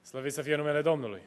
Slăvit să fie numele Domnului!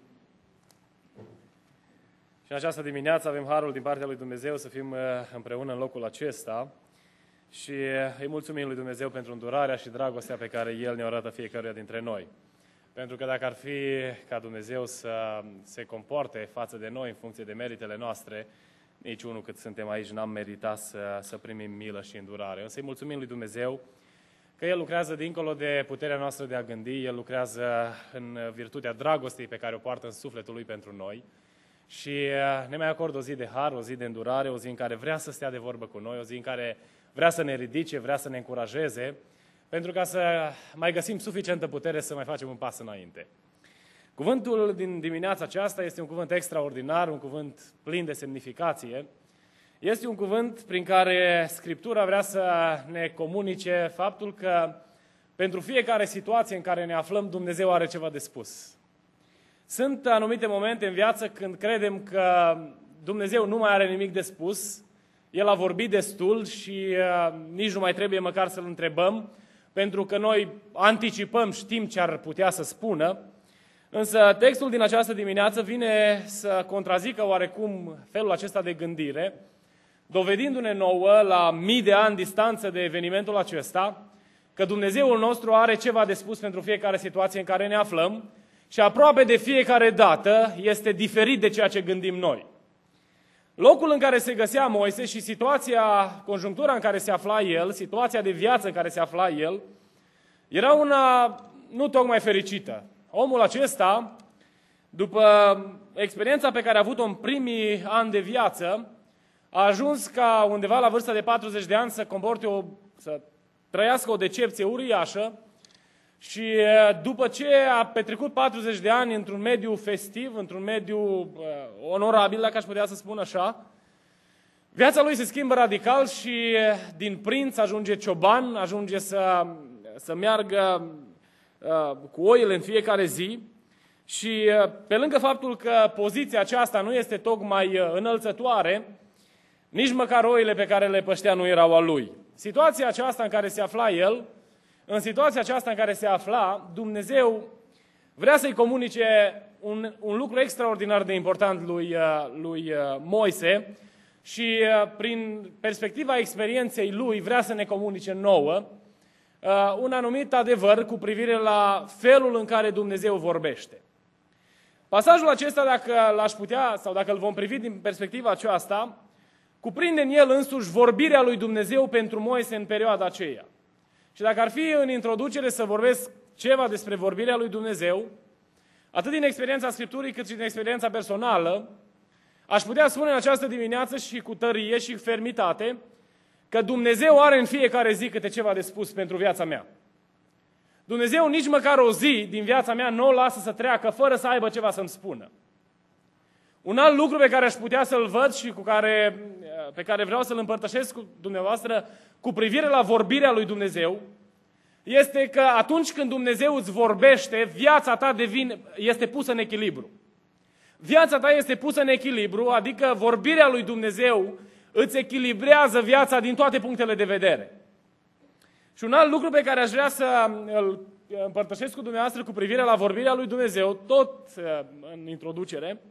Și în această dimineață avem harul din partea lui Dumnezeu să fim împreună în locul acesta și îi mulțumim lui Dumnezeu pentru îndurarea și dragostea pe care El ne arată fiecăruia dintre noi. Pentru că dacă ar fi ca Dumnezeu să se comporte față de noi în funcție de meritele noastre, niciunul cât suntem aici n-am meritat să primim milă și îndurare. Însă îi mulțumim lui Dumnezeu că El lucrează dincolo de puterea noastră de a gândi, El lucrează în virtutea dragostei pe care o poartă în sufletul Lui pentru noi și ne mai acordă o zi de har, o zi de îndurare, o zi în care vrea să stea de vorbă cu noi, o zi în care vrea să ne ridice, vrea să ne încurajeze, pentru ca să mai găsim suficientă putere să mai facem un pas înainte. Cuvântul din dimineața aceasta este un cuvânt extraordinar, un cuvânt plin de semnificație. Este un cuvânt prin care Scriptura vrea să ne comunice faptul că pentru fiecare situație în care ne aflăm, Dumnezeu are ceva de spus. Sunt anumite momente în viață când credem că Dumnezeu nu mai are nimic de spus, El a vorbit destul și nici nu mai trebuie măcar să-L întrebăm, pentru că noi anticipăm, știm ce ar putea să spună. Însă textul din această dimineață vine să contrazică oarecum felul acesta de gândire, dovedindu-ne nouă, la mii de ani distanță de evenimentul acesta, că Dumnezeul nostru are ceva de spus pentru fiecare situație în care ne aflăm și aproape de fiecare dată este diferit de ceea ce gândim noi. Locul în care se găsea Moise și situația, conjunctura în care se afla el, situația de viață în care se afla el, era una nu tocmai fericită. Omul acesta, după experiența pe care a avut-o în primii ani de viață, a ajuns ca undeva la vârsta de 40 de ani să trăiască o decepție uriașă și după ce a petrecut 40 de ani într-un mediu festiv, într-un mediu onorabil, dacă aș putea să spun așa, viața lui se schimbă radical și din prinț ajunge cioban, ajunge să meargă cu oile în fiecare zi și pe lângă faptul că poziția aceasta nu este tocmai înălțătoare, nici măcar oile pe care le păștea nu erau a lui. Situația aceasta în care se afla el, în situația aceasta în care se afla, Dumnezeu vrea să-i comunice un lucru extraordinar de important lui Moise și prin perspectiva experienței lui vrea să ne comunice nouă un anumit adevăr cu privire la felul în care Dumnezeu vorbește. Pasajul acesta, dacă l-aș putea, sau dacă îl vom privi din perspectiva aceasta, cuprinde în el însuși vorbirea lui Dumnezeu pentru Moise în perioada aceea. Și dacă ar fi în introducere să vorbesc ceva despre vorbirea lui Dumnezeu, atât din experiența Scripturii cât și din experiența personală, aș putea spune în această dimineață și cu tărie și fermitate că Dumnezeu are în fiecare zi câte ceva de spus pentru viața mea. Dumnezeu nici măcar o zi din viața mea nu o lasă să treacă fără să aibă ceva să-mi spună. Un alt lucru pe care aș putea să-l văd și pe care vreau să-l împărtășesc cu dumneavoastră cu privire la vorbirea lui Dumnezeu este că atunci când Dumnezeu îți vorbește, viața ta este pusă în echilibru. Viața ta este pusă în echilibru, adică vorbirea lui Dumnezeu îți echilibrează viața din toate punctele de vedere. Și un alt lucru pe care aș vrea să îl împărtășesc cu dumneavoastră cu privire la vorbirea lui Dumnezeu, tot în introducere,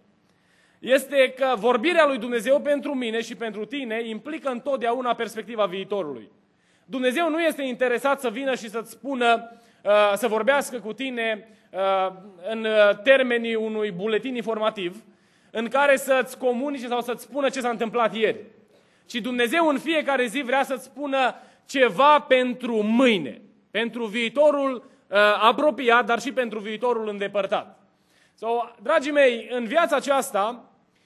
este că vorbirea lui Dumnezeu pentru mine și pentru tine implică întotdeauna perspectiva viitorului. Dumnezeu nu este interesat să vină și să-ți spună, să vorbească cu tine în termenii unui buletin informativ, în care să-ți comunice sau să-ți spună ce s-a întâmplat ieri. Ci Dumnezeu în fiecare zi vrea să-ți spună ceva pentru mâine, pentru viitorul apropiat, dar și pentru viitorul îndepărtat. Dragii mei, în viața aceasta,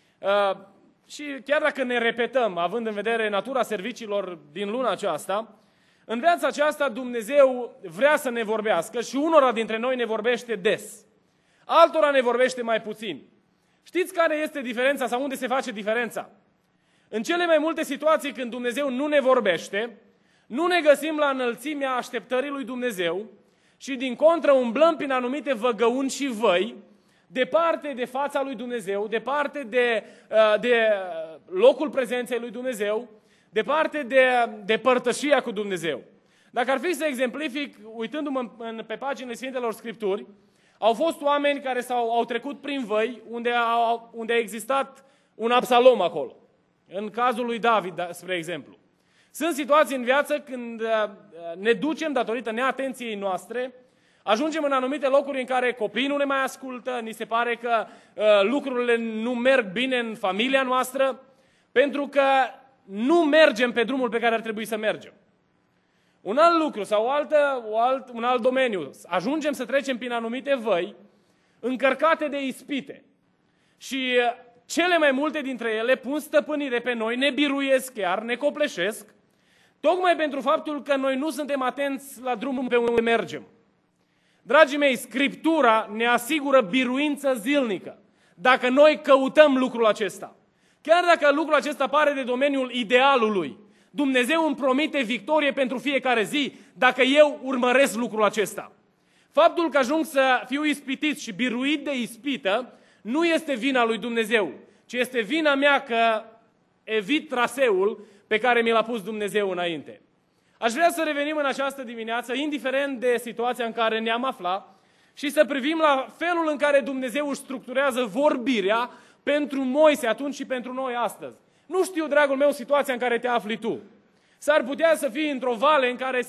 și chiar dacă ne repetăm, având în vedere natura serviciilor din luna aceasta, în viața aceasta Dumnezeu vrea să ne vorbească și unora dintre noi ne vorbește des. Altora ne vorbește mai puțin. Știți care este diferența sau unde se face diferența? În cele mai multe situații când Dumnezeu nu ne vorbește, nu ne găsim la înălțimea așteptării lui Dumnezeu și din contră umblăm prin anumite văgăuni și văi, departe de fața lui Dumnezeu, departe de locul prezenței lui Dumnezeu, departe de părtășia cu Dumnezeu. Dacă ar fi să exemplific, uitându-mă pe paginile Sfintelor Scripturi, Au fost oameni care au trecut prin văi unde a existat un Absalom acolo. În cazul lui David, spre exemplu. Sunt situații în viață când ne ducem datorită neatenției noastre, ajungem în anumite locuri în care copiii nu ne mai ascultă, ni se pare că lucrurile nu merg bine în familia noastră, pentru că nu mergem pe drumul pe care ar trebui să mergem. Un alt lucru sau un alt domeniu, ajungem să trecem prin anumite văi încărcate de ispite. Și cele mai multe dintre ele pun stăpânire pe noi, ne biruiesc chiar, ne copleșesc, tocmai pentru faptul că noi nu suntem atenți la drumul pe unde mergem. Dragii mei, Scriptura ne asigură biruință zilnică dacă noi căutăm lucrul acesta. Chiar dacă lucrul acesta pare de domeniul idealului, Dumnezeu îmi promite victorie pentru fiecare zi dacă eu urmăresc lucrul acesta. Faptul că ajung să fiu ispitit și biruit de ispită nu este vina lui Dumnezeu, ci este vina mea că evit traseul pe care mi l-a pus Dumnezeu înainte. Aș vrea să revenim în această dimineață, indiferent de situația în care ne-am aflat, și să privim la felul în care Dumnezeu își structurează vorbirea pentru Moise atunci și pentru noi astăzi. Nu știu, dragul meu, situația în care te afli tu. S-ar putea să fii într-o vale în care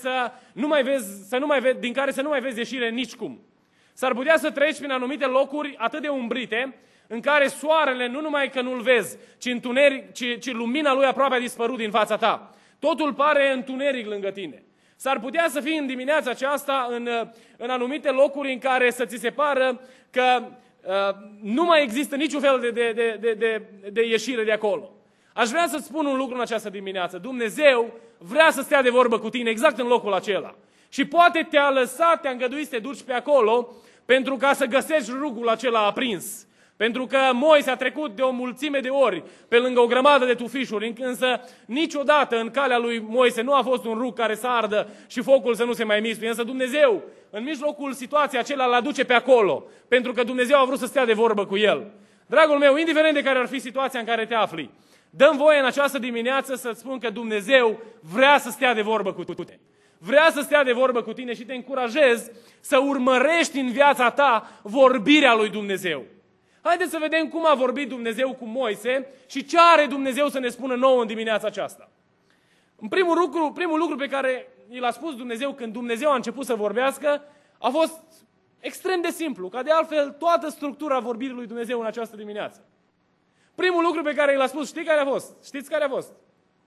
din care să nu mai vezi ieșire nicicum. S-ar putea să treci prin anumite locuri atât de umbrite, în care soarele nu numai că nu-l vezi, ci lumina lui aproape a dispărut din fața ta. Totul pare întuneric lângă tine. S-ar putea să fii în dimineața aceasta în anumite locuri în care să ți se pară că nu mai există niciun fel de ieșire de acolo. Aș vrea să-ți spun un lucru în această dimineață. Dumnezeu vrea să stea de vorbă cu tine exact în locul acela. Și poate te-a lăsat, te-a îngăduit să te duci pe acolo pentru ca să găsești rugul acela aprins. Pentru că Moise a trecut de o mulțime de ori pe lângă o grămadă de tufișuri, însă niciodată în calea lui Moise nu a fost un rug care să ardă și focul să nu se mai mistuie. Însă Dumnezeu, în mijlocul situației acelea, l-aduce pe acolo, pentru că Dumnezeu a vrut să stea de vorbă cu el. Dragul meu, indiferent de care ar fi situația în care te afli, dă-mi voie în această dimineață să-ți spun că Dumnezeu vrea să stea de vorbă cu tine. Vrea să stea de vorbă cu tine și te încurajez să urmărești în viața ta vorbirea lui Dumnezeu. Haideți să vedem cum a vorbit Dumnezeu cu Moise și ce are Dumnezeu să ne spună nouă în dimineața aceasta. În primul lucru pe care i l-a spus Dumnezeu când Dumnezeu a început să vorbească a fost extrem de simplu, ca de altfel toată structura vorbirii lui Dumnezeu în această dimineață. Primul lucru pe care i l-a spus, știți care a fost?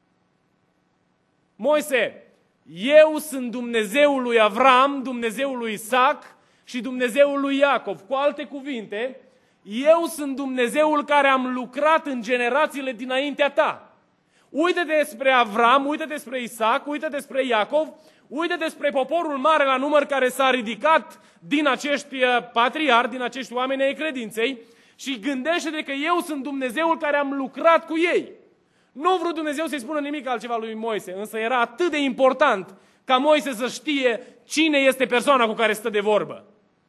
Moise, eu sunt Dumnezeul lui Avram, Dumnezeul lui Isaac și Dumnezeul lui Iacov. Cu alte cuvinte, eu sunt Dumnezeul care am lucrat în generațiile dinaintea ta. Uită-te despre Avram, uită-te despre Isaac, uită-te despre Iacov, uită-te despre poporul mare la număr care s-a ridicat din acești patriarhi, din acești oameni ai credinței și gândește-te că eu sunt Dumnezeul care am lucrat cu ei. Nu a vrut Dumnezeu să-i spună nimic altceva lui Moise, însă era atât de important ca Moise să știe cine este persoana cu care stă de vorbă.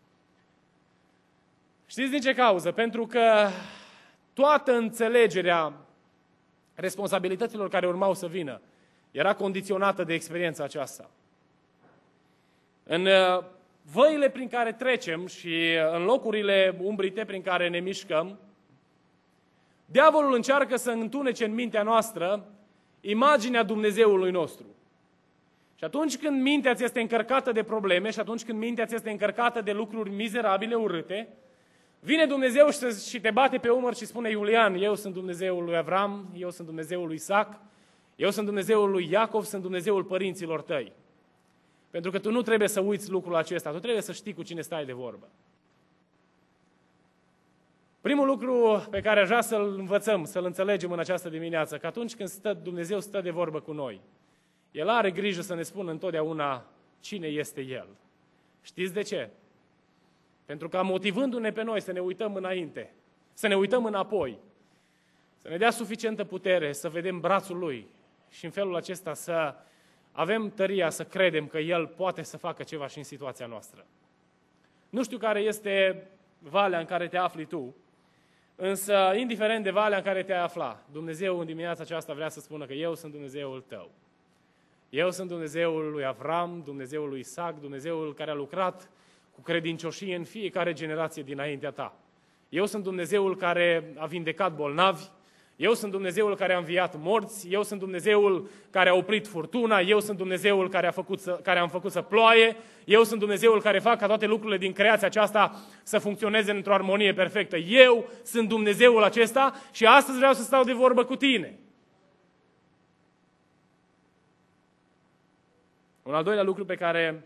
Știți din ce cauză? Pentru că toată înțelegerea responsabilităților care urmau să vină era condiționată de experiența aceasta. În văile prin care trecem și în locurile umbrite prin care ne mișcăm, diavolul încearcă să întunece în mintea noastră imaginea Dumnezeului nostru. Și atunci când mintea ți este încărcată de probleme și atunci când mintea ți este încărcată de lucruri mizerabile, urâte, vine Dumnezeu și te bate pe umăr și spune: Iulian, eu sunt Dumnezeul lui Avram, eu sunt Dumnezeul lui Isaac, eu sunt Dumnezeul lui Iacov, sunt Dumnezeul părinților tăi. Pentru că tu nu trebuie să uiți lucrul acesta, tu trebuie să știi cu cine stai de vorbă. Primul lucru pe care aș vrea să-l învățăm, să-l înțelegem în această dimineață, că atunci când Dumnezeu stă de vorbă cu noi, El are grijă să ne spună întotdeauna cine este El. Știți de ce? Pentru că motivându-ne pe noi să ne uităm înainte, să ne uităm înapoi, să ne dea suficientă putere să vedem brațul Lui și în felul acesta să avem tăria să credem că El poate să facă ceva și în situația noastră. Nu știu care este valea în care te afli tu, însă, indiferent de valea în care te-ai afla, Dumnezeu în dimineața aceasta vrea să spună că eu sunt Dumnezeul tău. Eu sunt Dumnezeul lui Avram, Dumnezeul lui Isaac, Dumnezeul care a lucrat cu credincioșie în fiecare generație dinaintea ta. Eu sunt Dumnezeul care a vindecat bolnavi, eu sunt Dumnezeul care a înviat morți, eu sunt Dumnezeul care a oprit furtuna, eu sunt Dumnezeul care am făcut să ploaie, eu sunt Dumnezeul care fac ca toate lucrurile din creația aceasta să funcționeze într-o armonie perfectă. Eu sunt Dumnezeul acesta și astăzi vreau să stau de vorbă cu tine. Un al doilea lucru pe care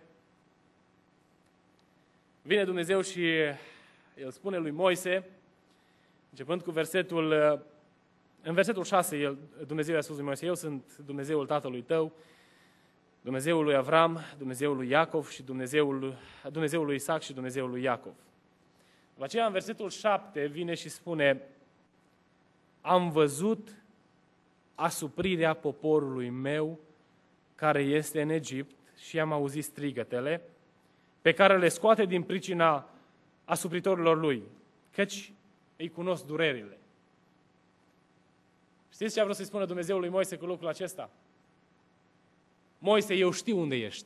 vine Dumnezeu și el spune lui Moise, începând cu în versetul 6, Dumnezeu i-a spus lui Moise: eu sunt Dumnezeul tatălui tău, Dumnezeul lui Avram, Dumnezeul lui Iacov și Dumnezeul lui Isaac și Dumnezeul lui Iacov. După aceea, în versetul 7, vine și spune: am văzut asuprirea poporului meu care este în Egipt și am auzit strigătele pe care le scoate din pricina asupritorilor lui, căci îi cunosc durerile. Știți ce a vrut să-i spună Dumnezeul lui Moise cu lucrul acesta? Moise, eu știu unde ești.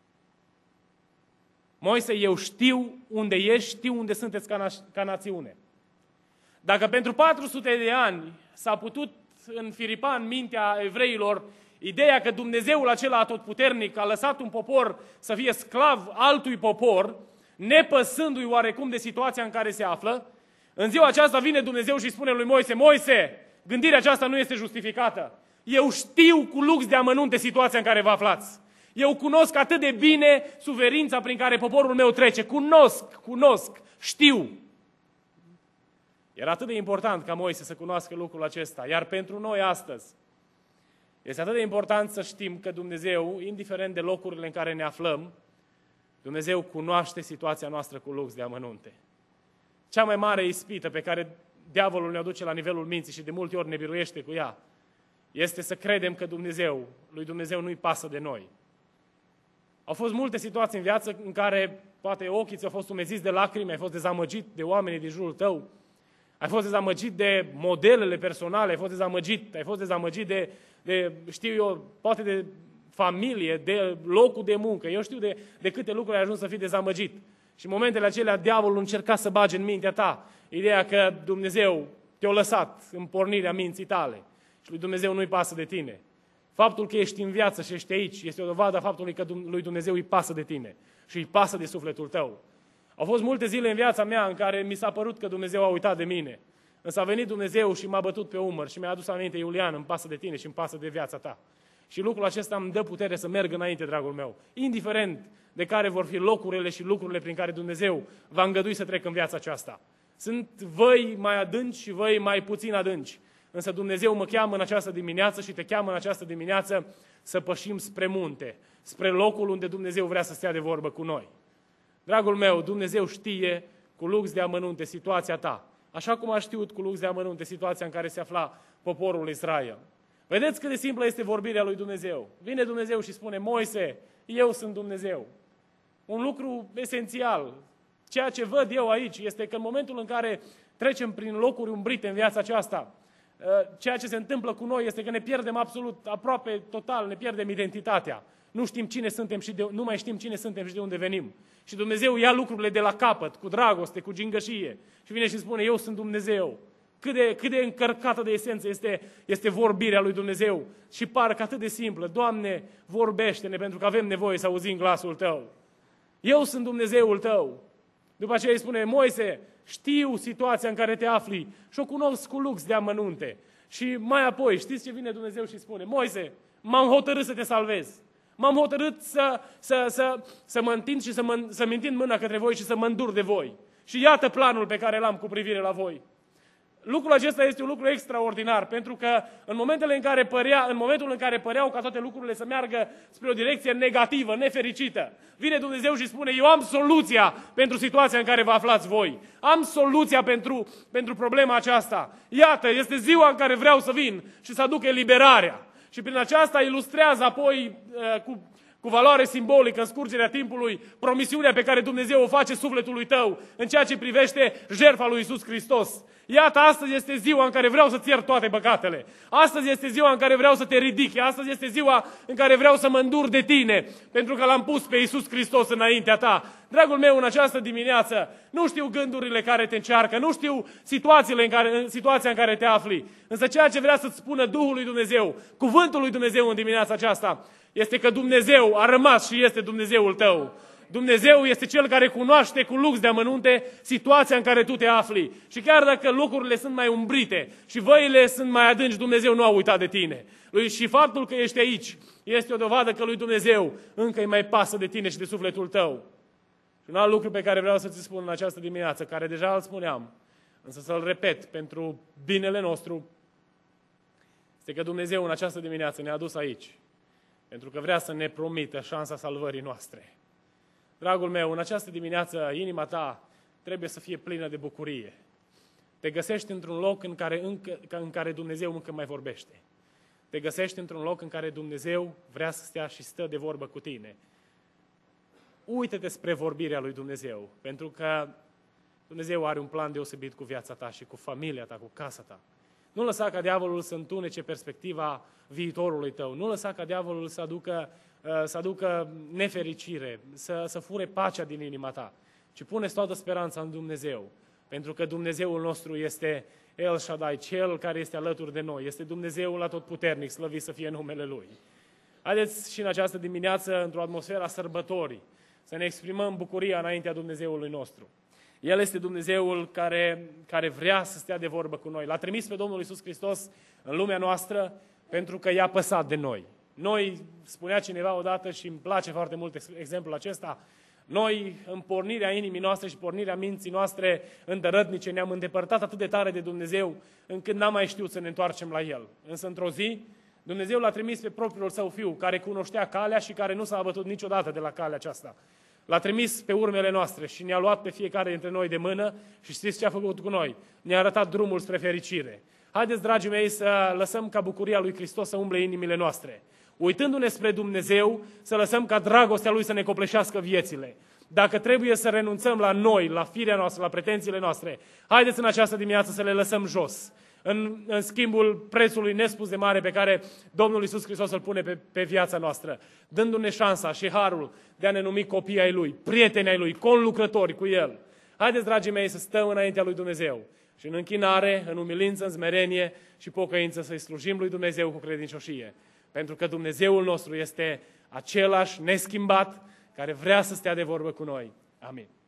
Moise, eu știu unde ești, știu unde sunteți ca națiune. Dacă pentru 400 de ani s-a putut înfiripa în mintea evreilor ideea că Dumnezeul acela atotputernic a lăsat un popor să fie sclav altui popor, nepăsându-i oarecum de situația în care se află, în ziua aceasta vine Dumnezeu și spune lui Moise: Moise, gândirea aceasta nu este justificată. Eu știu cu lux de amănunte situația în care vă aflați. Eu cunosc atât de bine suferința prin care poporul meu trece. Cunosc, știu. Era atât de important ca Moise să cunoască lucrul acesta. Iar pentru noi astăzi este atât de important să știm că Dumnezeu, indiferent de locurile în care ne aflăm, Dumnezeu cunoaște situația noastră cu lux de amănunte. Cea mai mare ispită pe care diavolul ne aduce la nivelul minții și de multe ori ne biruiește cu ea, este să credem că lui Dumnezeu nu-i pasă de noi. Au fost multe situații în viață în care poate ochii ți-au fost umeziți de lacrimi, ai fost dezamăgit de oamenii din jurul tău, ai fost dezamăgit de modelele personale, ai fost dezamăgit de știu eu, poate de familie, de locul de muncă. Eu știu de câte lucruri ai ajuns să fii dezamăgit. Și în momentele acelea diavolul încerca să bage în mintea ta ideea că Dumnezeu te-a lăsat în pornirea minții tale și lui Dumnezeu nu-i pasă de tine. Faptul că ești în viață și ești aici este o dovadă a faptului că lui Dumnezeu îi pasă de tine și îi pasă de sufletul tău. Au fost multe zile în viața mea în care mi s-a părut că Dumnezeu a uitat de mine. Însă a venit Dumnezeu și m-a bătut pe umăr și mi-a adus aminte: Iulian, îmi pasă de tine și îmi pasă de viața ta. Și lucrul acesta îmi dă putere să merg înainte, dragul meu. Indiferent de care vor fi locurile și lucrurile prin care Dumnezeu va îngădui să trec în viața aceasta. Sunt văi mai adânci și văi mai puțin adânci. Însă Dumnezeu mă cheamă în această dimineață și te cheamă în această dimineață să pășim spre munte, spre locul unde Dumnezeu vrea să stea de vorbă cu noi. Dragul meu, Dumnezeu știe cu lux de amănunte situația ta, așa cum a știut cu lux de amănunte situația în care se afla poporul Israel. Vedeți cât de simplă este vorbirea lui Dumnezeu. Vine Dumnezeu și spune: Moise, eu sunt Dumnezeu. Un lucru esențial, ceea ce văd eu aici, este că în momentul în care trecem prin locuri umbrite în viața aceasta, ceea ce se întâmplă cu noi este că ne pierdem aproape total, ne pierdem identitatea. Nu știm cine suntem și nu mai știm cine suntem și de unde venim. Și Dumnezeu ia lucrurile de la capăt, cu dragoste, cu gingășie și vine și spune: eu sunt Dumnezeu. Cât de încărcată de esență este vorbirea lui Dumnezeu și parcă atât de simplă. Doamne, vorbește-ne pentru că avem nevoie să auzim glasul Tău. Eu sunt Dumnezeul Tău. După aceea îi spune: Moise, știu situația în care te afli și o cunosc cu lux de amănunte. Și mai apoi, știți ce vine Dumnezeu și spune: Moise, m-am hotărât să te salvez. M-am hotărât să mă întind și să-mi întind mâna către voi și să mă îndur de voi. Și iată planul pe care l-am cu privire la voi. Lucrul acesta este un lucru extraordinar, pentru că în momentul în care păreau ca toate lucrurile să meargă spre o direcție negativă, nefericită, vine Dumnezeu și spune: eu am soluția pentru situația în care vă aflați voi. Am soluția pentru problema aceasta. Iată, este ziua în care vreau să vin și să aduc eliberarea. Și prin aceasta ilustrează apoi cu valoare simbolică, în scurgerea timpului, promisiunea pe care Dumnezeu o face sufletului tău în ceea ce privește jertfa lui Iisus Hristos. Iată, astăzi este ziua în care vreau să-ți iert toate păcatele. Astăzi este ziua în care vreau să te ridic. Astăzi este ziua în care vreau să mă îndur de tine, pentru că l-am pus pe Iisus Hristos înaintea ta. Dragul meu, în această dimineață, nu știu gândurile care te încearcă, nu știu situația în care te afli, însă ceea ce vrea să-ți spună Duhul lui Dumnezeu, cuvântul lui Dumnezeu în dimineața aceasta, este că Dumnezeu a rămas și este Dumnezeul tău. Dumnezeu este Cel care cunoaște cu lux de amănunte situația în care tu te afli. Și chiar dacă lucrurile sunt mai umbrite și văile sunt mai adânci, Dumnezeu nu a uitat de tine. Și faptul că ești aici este o dovadă că lui Dumnezeu încă îi mai pasă de tine și de sufletul tău. Și un alt lucru pe care vreau să ți spun în această dimineață, care deja îl spuneam, însă să-l repet pentru binele nostru, este că Dumnezeu în această dimineață ne-a adus aici, pentru că vrea să ne promită șansa salvării noastre. Dragul meu, în această dimineață, inima ta trebuie să fie plină de bucurie. Te găsești într-un loc în care Dumnezeu încă mai vorbește. Te găsești într-un loc în care Dumnezeu vrea să stea și stă de vorbă cu tine. Uită-te spre vorbirea lui Dumnezeu, pentru că Dumnezeu are un plan deosebit cu viața ta și cu familia ta, cu casa ta. Nu lăsa ca diavolul să întunece perspectiva viitorului tău. Nu lăsa ca diavolul să aducă nefericire, să fure pacea din inima ta. Ci pune toată speranța în Dumnezeu. Pentru că Dumnezeul nostru este El Shaddai, Cel care este alături de noi. Este Dumnezeul atotputernic, slăvit să fie numele Lui. Haideți și în această dimineață, într-o atmosferă a sărbătorii, să ne exprimăm bucuria înaintea Dumnezeului nostru. El este Dumnezeul care vrea să stea de vorbă cu noi. L-a trimis pe Domnul Iisus Hristos în lumea noastră pentru că i-a păsat de noi. Noi, spunea cineva odată și îmi place foarte mult exemplul acesta, noi în pornirea inimii noastre și pornirea minții noastre îndărătnice ne-am îndepărtat atât de tare de Dumnezeu încât n-am mai știut să ne întoarcem la El. Însă într-o zi Dumnezeu l-a trimis pe propriul Său Fiu care cunoștea calea și care nu s-a abătut niciodată de la calea aceasta. L-a trimis pe urmele noastre și ne-a luat pe fiecare dintre noi de mână și știți ce a făcut cu noi? Ne-a arătat drumul spre fericire. Haideți, dragii mei, să lăsăm ca bucuria lui Hristos să umble inimile noastre. Uitându-ne spre Dumnezeu, să lăsăm ca dragostea Lui să ne copleșească viețile. Dacă trebuie să renunțăm la noi, la firea noastră, la pretențiile noastre, haideți în această dimineață să le lăsăm jos. În schimbul prețului nespus de mare pe care Domnul Iisus Hristos îl pune pe viața noastră, dându-ne șansa și harul de a ne numi copii ai Lui, prieteni ai Lui, conlucrători cu El. Haideți, dragii mei, să stăm înaintea Lui Dumnezeu și în închinare, în umilință, în smerenie și pocăință să-i slujim Lui Dumnezeu cu credincioșie. Pentru că Dumnezeul nostru este același, neschimbat, care vrea să stea de vorbă cu noi. Amin.